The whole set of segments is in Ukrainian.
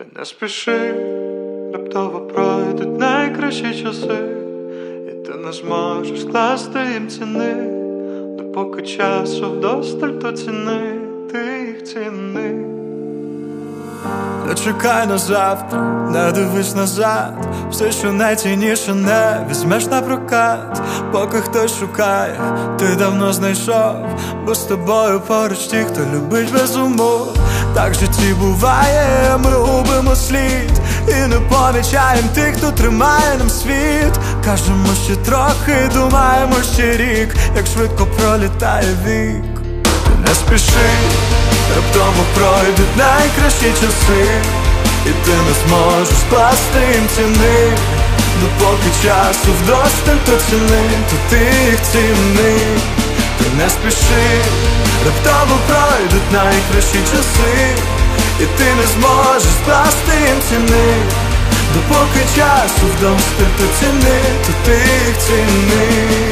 Ти не спіши, раптово пройдуть найкращі часи, і ти не зможеш скласти їм ціни. Но поки часу вдосталь, то ціни, ти їх ціни. Не чекай на завтра, не дивись назад. Все, що найцінніше, не візьмеш на прокат. Поки хтось шукає, ти давно знайшов. Бо з тобою поруч ті, хто любить без умов. Так в житті буває, ми губимо слід і не помічаємо тих, хто тримає нам світ. Кажемо ще трохи, думаємо ще рік, як швидко пролітає вік. Ти не спіши, раптово пройдуть найкращі часи, і ти не зможеш скласти їм ціни. Допоки часу вдосталь, то ціни, то ти їх ціни. Ти не спіши, раптово пройдуть найкращі часи, і ти не зможеш скласти їм ціни. Допоки часу вдосталь, то ціни, то ти їх ціни.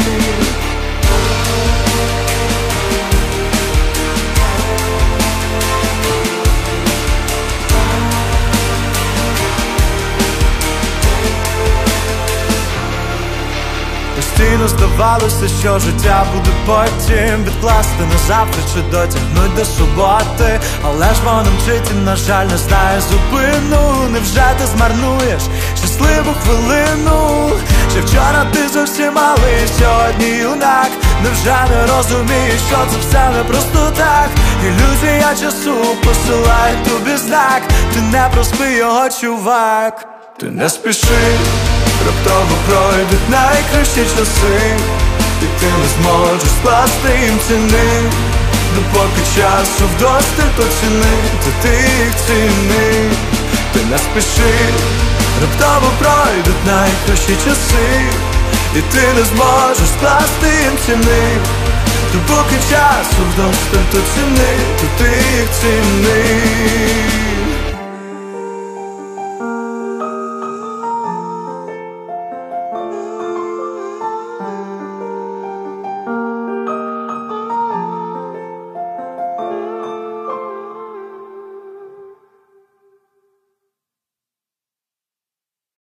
Постійно здавалося, що життя буде потім, відкласти на завтра чи дотягнуть до суботи. Але ж воно мчить і, на жаль, не знає зупину. Невже ти змарнуєш щасливу хвилину? Ще вчора ти зовсім малий, сьогодні юнак. Невже не розумієш, що це все не просто так? Ілюзія часу посилає тобі знак. Ти не проспи його, чувак. Ти не спіши, раптово пройдуть найкращі часи, і ти не зможеш скласти їм ціни. Допоки часу вдосталь, то ціни, то ти їх ціни. Ти не спіши, раптово пройдуть найкращі часи, і ти не зможеш скласти їм ціни. Допоки часу вдосталь, то ціни, то ти їх ціни.